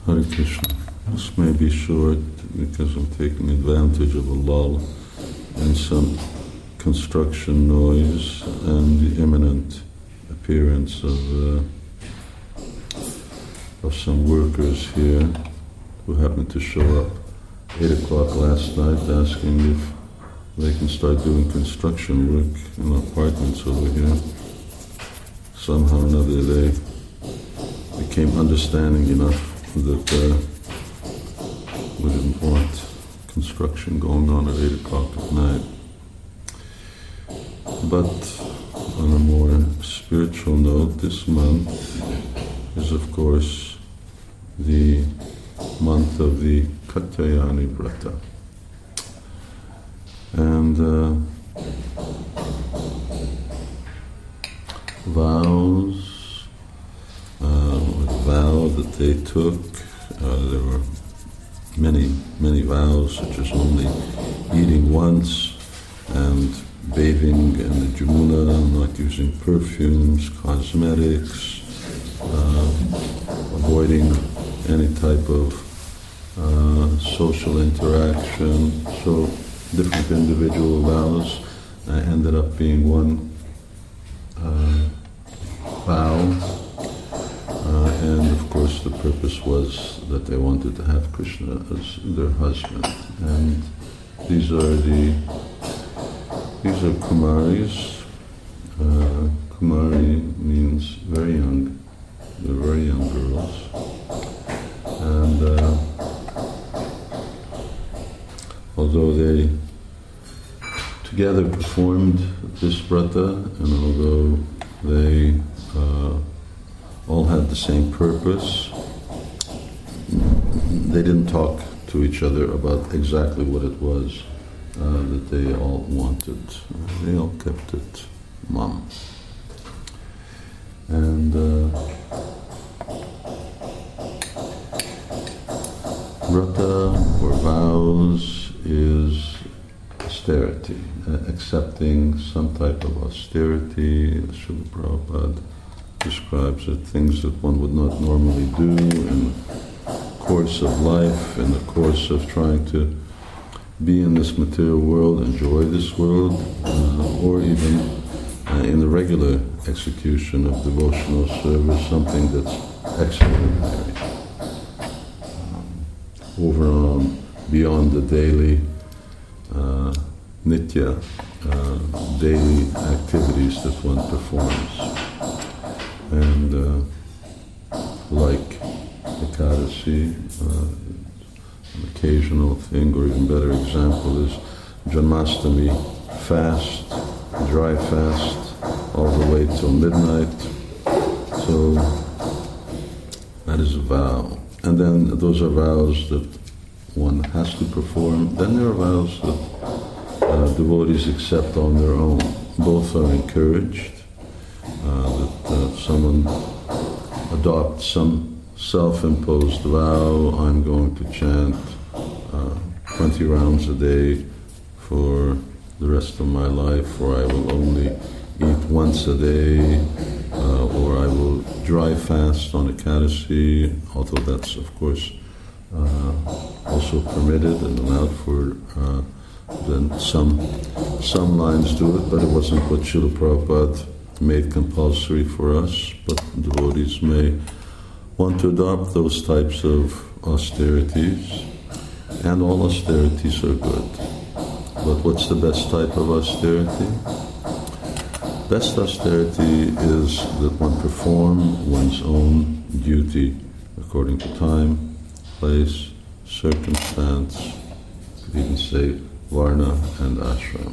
Hare Krishna. This may be short because I'm taking advantage of a lull and some construction noise and the imminent appearance of some workers here who happened to show up 8 o'clock last night asking if they can start doing construction work in apartments over here. Somehow or another they became understanding enough that we didn't want construction going on at 8 o'clock at night. But on a more spiritual note, this month is of course the month of the Katyayani Vrata. And vows, the vow that they took, there were many vows, such as only eating once and bathing in the Jamuna, not using perfumes, cosmetics, avoiding any type of social interaction. So different individual vows ended up being one vow. And of course the purpose was that they wanted to have Krishna as their husband. And these are Kumaris. Kumari means very young. They're very young girls. And although they together performed this vrata, and although they all had the same purpose, they didn't talk to each other about exactly what it was that they all wanted. They all kept it mum. And vrata or vows is austerity, accepting some type of austerity. Srila Prabhupada describes it, things that one would not normally do in the course of life, in the course of trying to be in this material world, enjoy this world, or even in the regular execution of devotional service, something that's extraordinary, over and beyond the daily nitya, daily activities that one performs. And like Ekadasi, an occasional thing, or even better example is Janmashtami fast, dry fast, all the way till midnight. So that is a vow. And then those are vows that one has to perform. Then there are vows that devotees accept on their own. Both are encouraged. That someone adopts some self-imposed vow. I'm going to chant 20 rounds a day for the rest of my life, or I will only eat once a day, or I will dry fast on Ekadasi, although that's of course also permitted and allowed for. Then some lines do it, but it wasn't what Srila Prabhupada made compulsory for us. But devotees may want to adopt those types of austerities, and all austerities are good. But what's the best type of austerity? Best austerity is that one perform one's own duty according to time, place, circumstance, you could even say varna and ashram.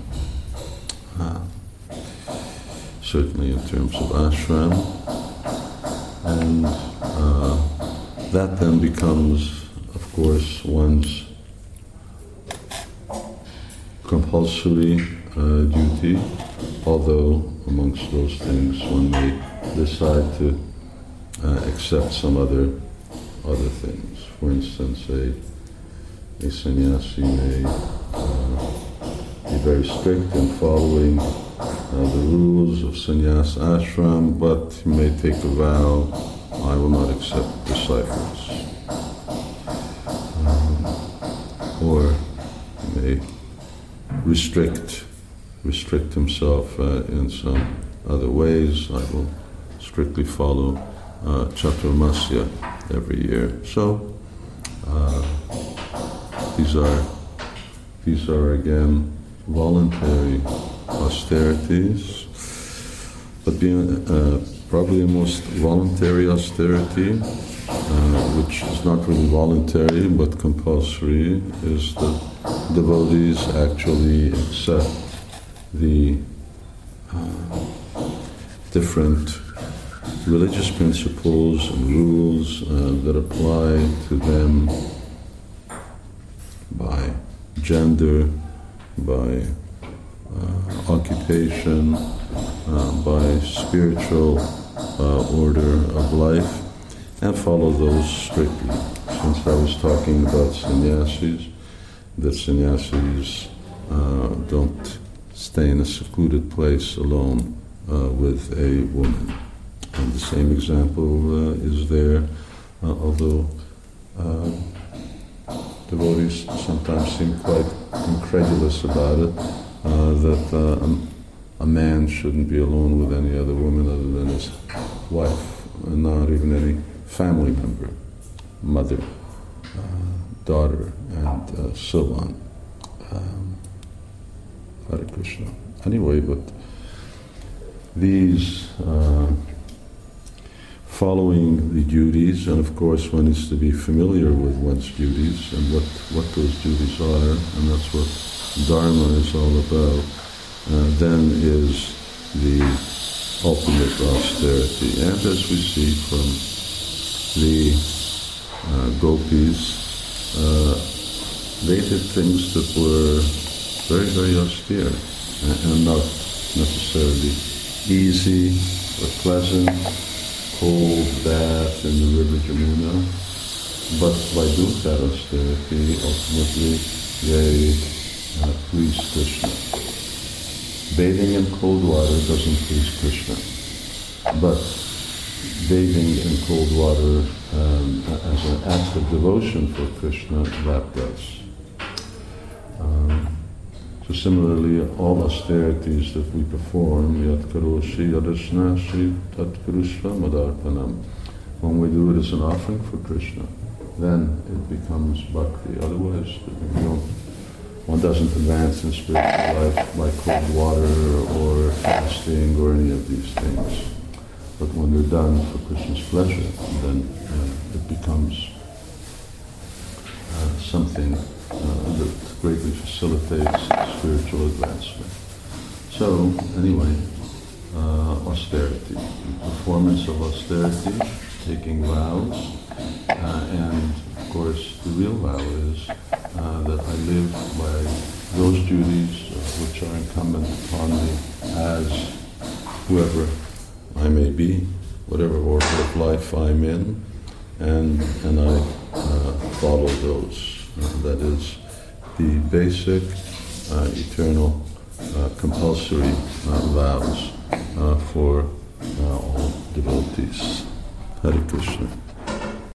Certainly in terms of ashram. And that then becomes, of course, one's compulsory duty, although amongst those things one may decide to accept some other things. For instance, a sannyasi may be very strict in following the rules of sannyas ashram, but he may take a vow, I will not accept disciples. restrict himself in some other ways. I will strictly follow Chaturmasya every year. So these are again voluntary austerities, but being probably the most voluntary austerity, which is not really voluntary but compulsory, is that devotees actually accept the different religious principles and rules that apply to them by gender, by occupation, by spiritual order of life, and follow those strictly. Since I was talking about sannyasis, that sannyasis don't stay in a secluded place alone with a woman. And the same example is there, although devotees sometimes seem quite incredulous about it, that a man shouldn't be alone with any other woman other than his wife, and not even any family member, mother, daughter, and so on. Hare Krishna. Anyway, but these following the duties, and of course one needs to be familiar with one's duties and what those duties are, and that's what Dharma is all about, then is the ultimate austerity. And as we see from the gopis, they did things that were very, very austere and not necessarily easy or pleasant. Cold bath in the river Jamuna, but by doing that austerity, ultimately they please Krishna. Bathing in cold water doesn't please Krishna, but bathing in cold water as an act of devotion for Krishna, that does. So similarly, all austerities that we perform, yat karoshi yadasnasi tat karushva madarpanam, when we do it as an offering for Krishna, then it becomes bhakti. Otherwise, one doesn't advance in spiritual life by cold water or fasting or any of these things. But when they're done for Krishna's pleasure, then it becomes something that greatly facilitates spiritual advancement. So, anyway, austerity, performance of austerity, taking vows, and of course the real vow is that I live by those duties which are incumbent upon me as whoever I may be, whatever order of life I'm in, and I follow those. That is the basic, eternal, compulsory vows for all devotees. Hare Krishna.